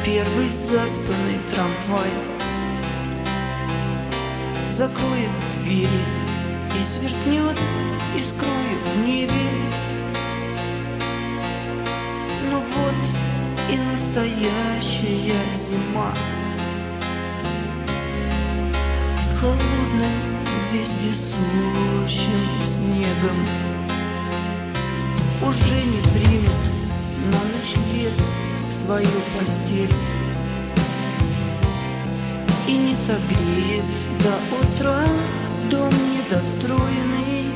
Первый заспанный трамвай закроет двери и сверкнет искрою в небе. Ну вот и настоящая зима с холодным вездесущим снегом. Уже не примет на ночь лес в свою постель и не согреет до утра дом недостроенный.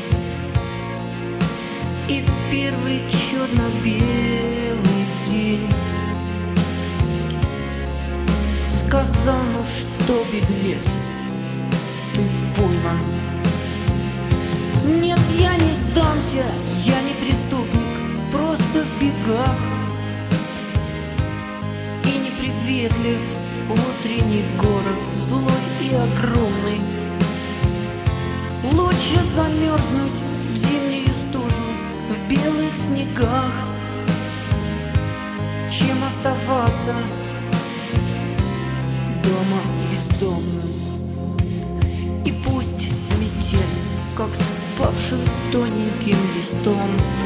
И в первый черно-белый день сказал: ну что, беглец, ты пойман. Нет, я не сдамся, я не преступник, просто в бегах. И неприветлив утренний город, злой и огромный. Лучше замерзнуть в зимнюю стужу в белых снегах, чем оставаться дома бездомным. И пусть метель, как спавший тоненьким листом,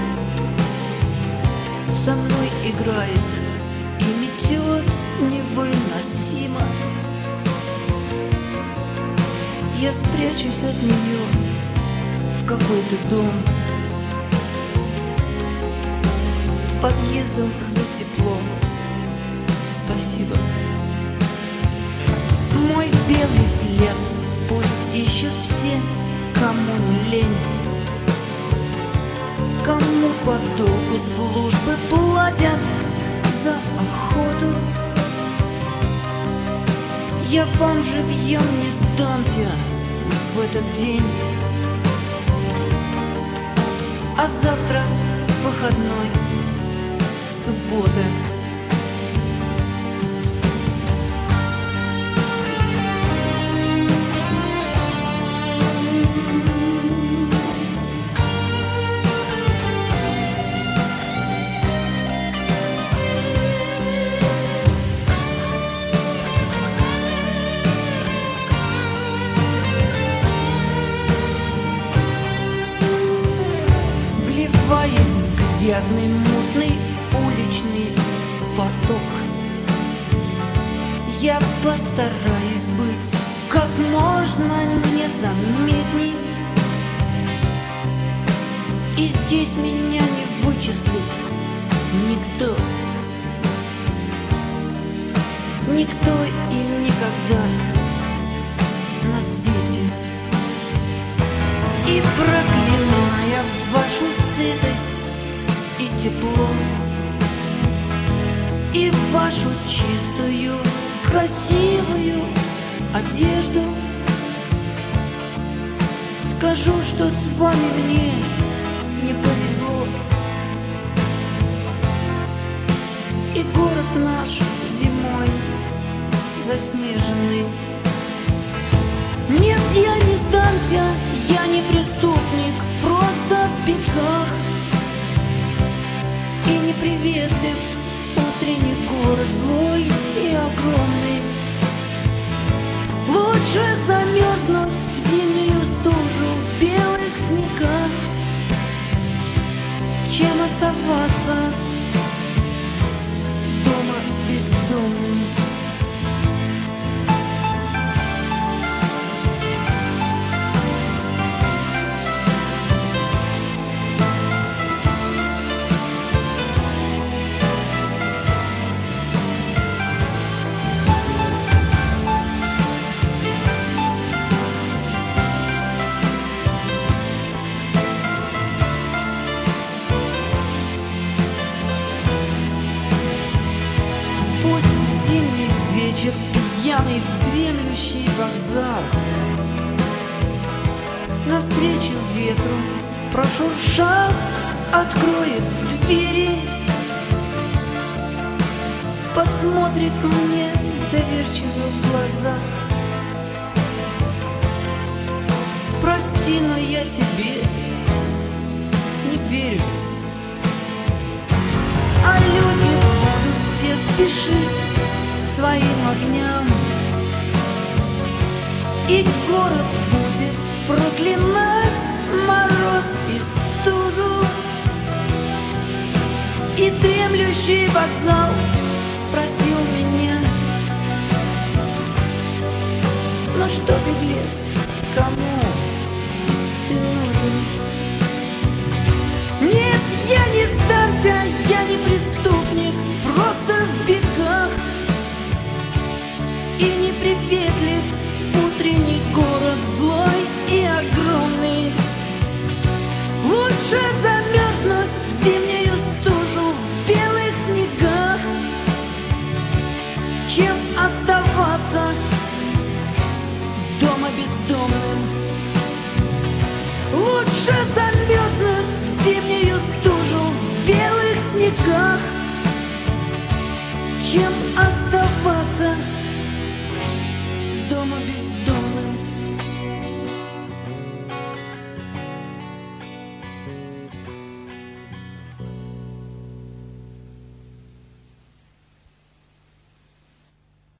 со мной играет и метет невыносимо. Я спрячусь от нее в какой-то дом, подъездом за теплом. Спасибо. Мой белый след пусть ищут все, кому не лень, кому по долгу службы платят за охоту. Я вам живьем не сдамся в этот день, а завтра выходной, суббота. Вливаясь в грязный, мутный уличный поток, я постараюсь быть как можно незаметней. И здесь меня не вычислит никто, никто и никогда на свете. И проклиная вашу сытость и тепло, и вашу чистую, красивую одежду, скажу, что с вами мне не повезло. И город наш зимой заснеженный. Нет, я не сдамся, я не преступник, просто в бегах. И неприветлив утренний город, злой и огромный. Лучше замерзнуть в зимнюю стужу в белых снегах, чем оставаться дома бездомным. Пьяный, дремлющий вокзал, навстречу ветру прошуршав, откроет двери, посмотрит мне доверчиво в глаза. Прости, но я тебе не верю. А люди будут все спешить своим огням, и город будет проклинать мороз и стужу. И дремлющий вокзал спросил меня: ну что, беглец, кому ты нужен? Нет, я не сдамся, я не преступник, просто в бегах. И неприветлив утренний город злой и огромный. Лучше за